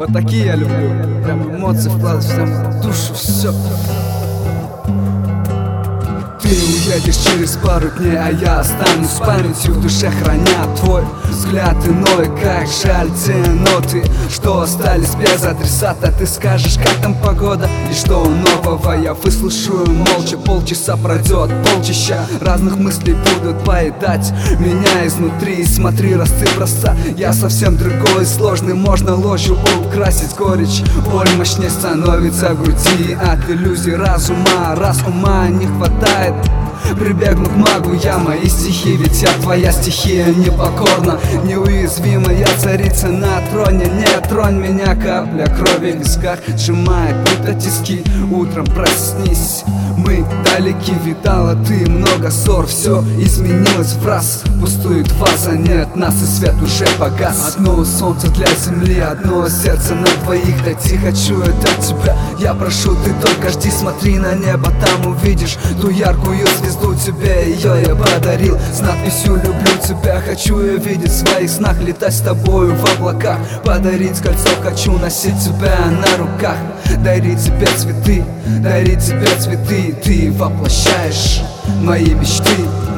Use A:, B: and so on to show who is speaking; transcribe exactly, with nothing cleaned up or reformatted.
A: Вот такие я люблю. Прям эмоции вкладывать в душу, все. Ты уедешь через пару дней, а я останусь с памятью в душе, храня твой взгляд иной. Как жаль те ноты, что остались без адресата. Ты скажешь, как там погода и что нового. Я выслушаю молча, полчаса пройдет, полчища разных мыслей будут поедать меня изнутри. Смотри, расцыпроса, я совсем другой, сложный. Можно ложью украсить горечь, боль мощнее становится в груди от иллюзий разума. Раз ума не хватает, прибегну к магу я, мои стихи, ведь я твоя стихия непокорна, неуязвима. Я царица на троне, не тронь меня. Капля крови в висках сжимает будто тиски. Утром проснись, мы далеки, видала ты много ссор. Все изменилось в раз, пустует ваза, нет нас и свет уже погас. Одно солнце для земли, одно сердце на двоих. Дойти хочу это от тебя, я прошу, ты только жди. Смотри на небо, там увидишь ту яркую звезду. Тебе ее я подарил с надписью «Люблю тебя». Хочу ее видеть в своих снах, летать с тобою в облаках. Подарить кольцо, хочу носить тебя на руках. Дарить тебе цветы, дарить тебе цветы. Ты воплощаешь мои мечты.